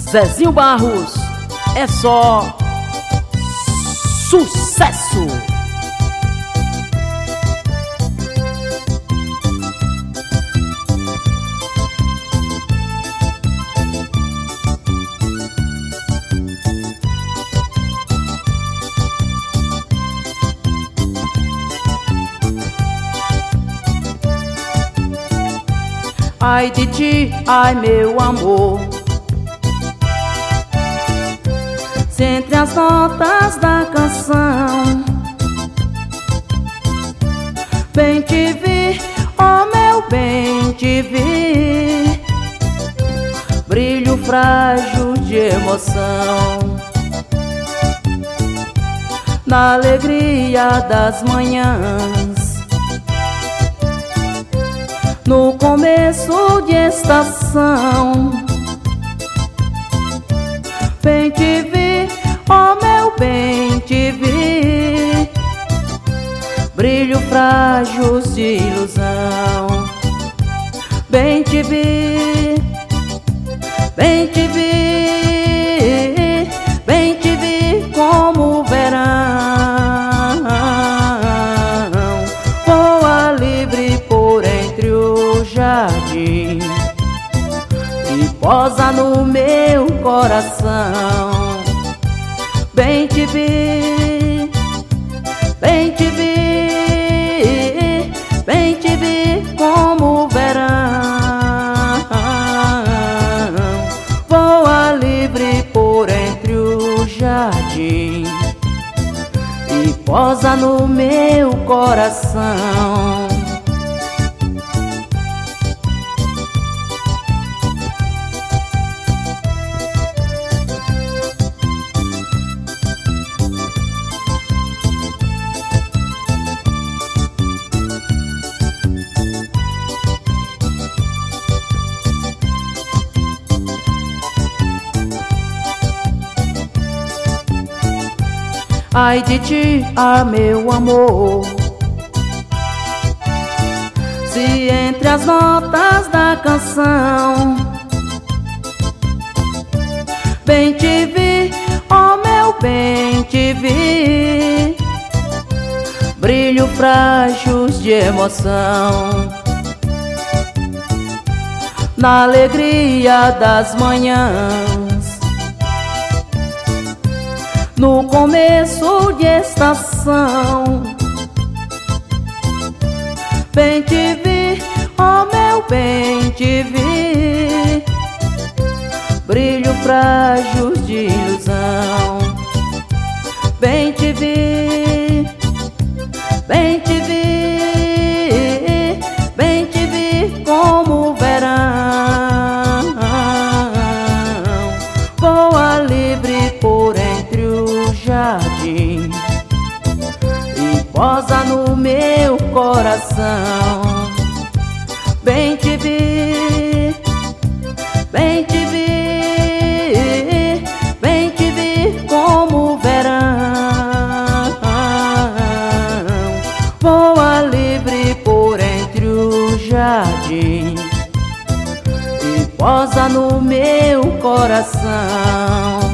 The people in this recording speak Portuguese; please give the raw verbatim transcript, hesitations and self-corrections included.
Zezinho Barros, é só sucesso! Ai de ti, ai meu amor, se entre as notas da canção bem te vi, oh meu bem te vi, brilho frágil de emoção na alegria das manhãs, no começo de estação. Bem te vi, oh meu bem te vi, brilho frágil de ilusão. Bem te vi, bem te vi, bem te vi como o verão. Voa livre por entre o jardim e posa no meu coração. Bem te vi, bem te vi, bem te vi como o verão. Voa livre por entre o jardim e posa no meu coração. Ai de ti, ah meu amor, se entre as notas da canção bem te vi, oh meu bem te vi, brilho frágil de emoção na alegria das manhãs, no começo de estação. Bem te vi, oh meu bem te vi, brilho frágil de ilusão. Bem te vi, bem te vi, bem te vi como o verão. Voa livre por entre o jardim e posa no meu coração. Bem te vi, bem te vi, bem te vi como o verão. Voa livre por entre o jardim e posa no meu coração.